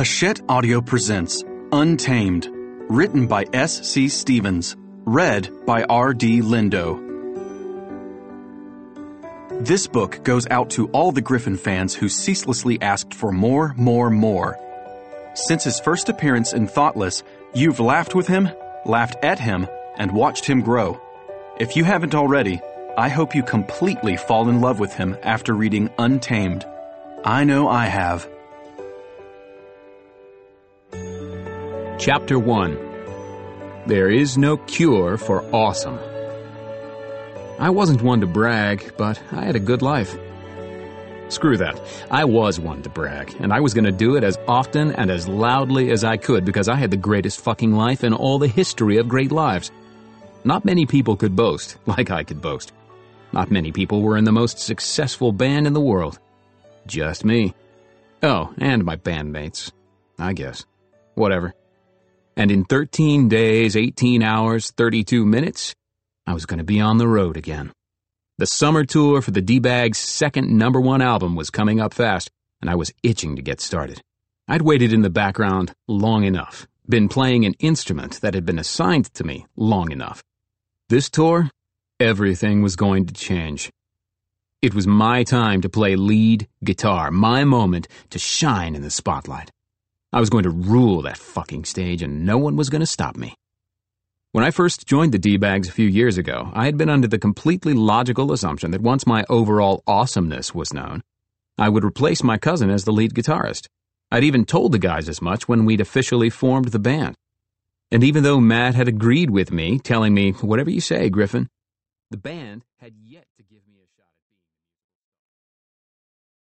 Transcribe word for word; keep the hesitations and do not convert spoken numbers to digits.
Hachette Audio presents Untamed, written by S C Stevens, read by R D Lindo. This book goes out to all the Griffin fans who ceaselessly asked for more, more, more. Since his first appearance in Thoughtless, you've laughed with him, laughed at him, and watched him grow. If you haven't already, I hope you completely fall in love with him after reading Untamed. I know I have. Chapter one. There is no cure for awesome. I wasn't one to brag, but I had a good life. Screw that. I was one to brag, and I was going to do it as often and as loudly as I could because I had the greatest fucking life in all the history of great lives. Not many people could boast like I could boast. Not many people were in the most successful band in the world. Just me. Oh, and my bandmates. I guess. Whatever. And in thirteen days, eighteen hours, thirty-two minutes, I was going to be on the road again. The summer tour for the D-Bag's second number one album was coming up fast, and I was itching to get started. I'd waited in the background long enough, been playing an instrument that had been assigned to me long enough. This tour, everything was going to change. It was my time to play lead guitar, my moment to shine in the spotlight. I was going to rule that fucking stage, and no one was going to stop me. When I first joined the D-Bags a few years ago, I had been under the completely logical assumption that once my overall awesomeness was known, I would replace my cousin as the lead guitarist. I'd even told the guys as much when we'd officially formed the band. And even though Matt had agreed with me, telling me, "Whatever you say, Griffin," the band had yet